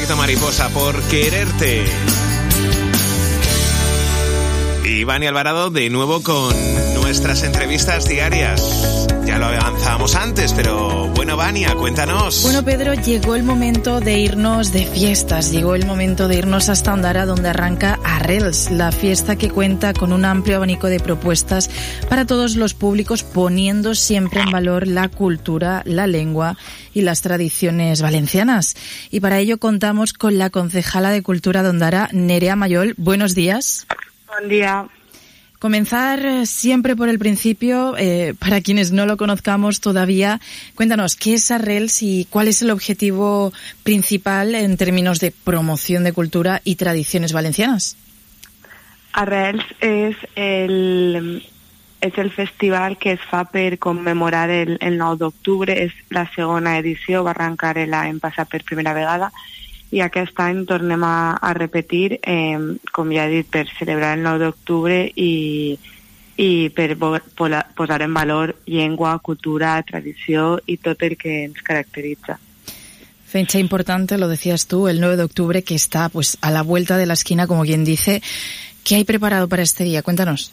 Efecto mariposa, por quererte. Y Vania Alvarado de nuevo con nuestras entrevistas diarias. Ya lo avanzábamos antes, pero bueno, Vania, cuéntanos. Bueno, Pedro, llegó el momento de irnos de fiestas, llegó el momento de irnos hasta Ondara, donde arranca Arrels, la fiesta que cuenta con un amplio abanico de propuestas para todos los públicos, poniendo siempre en valor la cultura, la lengua y las tradiciones valencianas. Y para ello contamos con la concejala de Cultura de Ondara, Nerea Mayol. Buenos días. Buen día. Comenzar siempre por el principio, para quienes no lo conozcamos todavía, cuéntanos, ¿qué es Arrels y cuál es el objetivo principal en términos de promoción de cultura y tradiciones valencianas? Arrels és el festival que es fa per commemorar el 9 d'octubre, és la segona edició, va arrencar l'any passat per primera vegada, i aquest any tornem a repetir, com ja he dit, per celebrar el 9 d'octubre i per posar en valor llengua, cultura, tradició i tot el que ens caracteritza. Fecha importante, lo decías tú, el 9 de octubre, que está pues a la vuelta de la esquina, como quien dice. ¿Qué hay preparado para este día? Cuéntanos.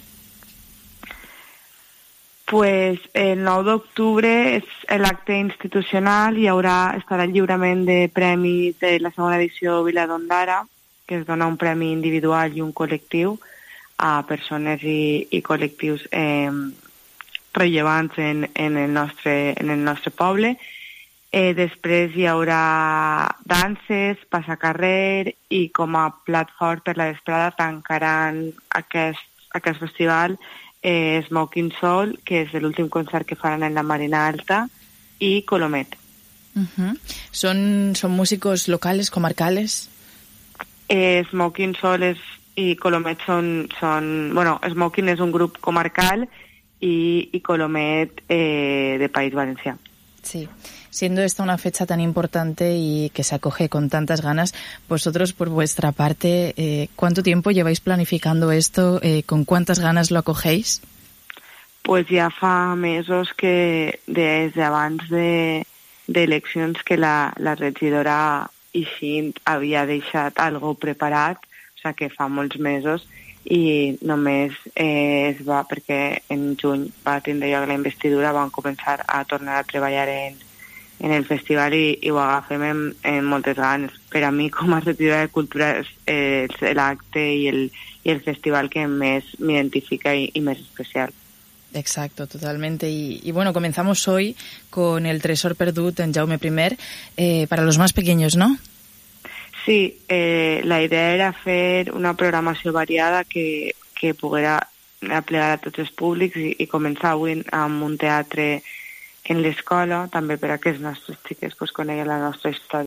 Pues el 9 d'octubre és l'acte institucional, estarà el lliurament de premis de la segona edició Vila d'Ondara, que es dona un premi individual i un col·lectiu a persones i col·lectius rellevants en el nostre poble. Després hi haurà danses, passacarrer i com a plat fort per la vesprada tancaran aquest festival Smoking Soul, que és l'últim concert que faran en la Marina Alta, y Colomet. Uh-huh. ¿Son músicos locales, comarcales? Smoking Soul y Colomet son bueno, Smoking es un grup comarcal y Colomet de País Valencià. Sí. Siendo esta una fecha tan importante y que se acoge con tantas ganas, vosotros por vuestra parte, ¿cuánto tiempo lleváis planificando esto? ¿Con cuántas ganas lo acogéis? Pues ja fa mesos que des d'abans d'eleccions que la regidora Ixint havia deixat algo preparat, o sigui que fa molts mesos, i només es va, perquè en juny va tindre lloc la investidura, van començar a tornar a treballar en el festival i ho agafem en moltes ganes. Per a mi, com a regidora de Cultura, és l'acte i el festival que més m'identifica i més especial. Exacto, totalmente. Y bueno, comenzamos hoy con el Tresor Perdut en Jaume I, para los más pequeños, ¿no? Sí, la idea era fer una programació variada que poguera aplegar a tots els públics i començar avui amb un teatre en l'escola, també per a que els nostres xiques coneguen la nostra història.